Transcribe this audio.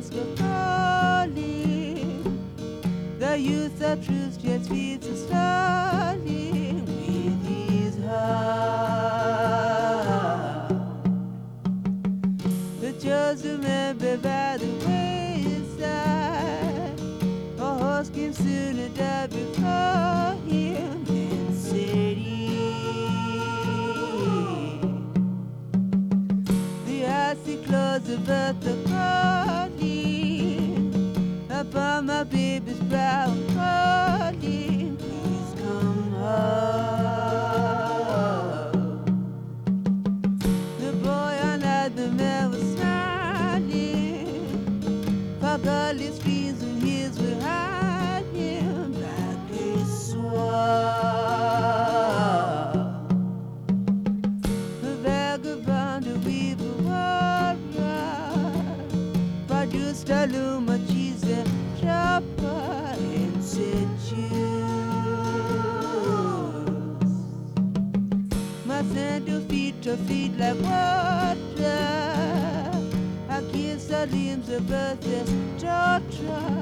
dusk of falling. The youth of truth just feeds us falling with his heart. But just remember by the wayside, a horse came soon to die before him and said the icy claws of earth are calling upon my baby's brow and calling, please come home. The boy on either man was smiling, for gully streams and hills were hiding like a swamp. The vagabond, a weaver, warrior, produced a loom of cheese and chopper and said, choose. My sandal feet are feet like water. I kiss the limbs of earth as torture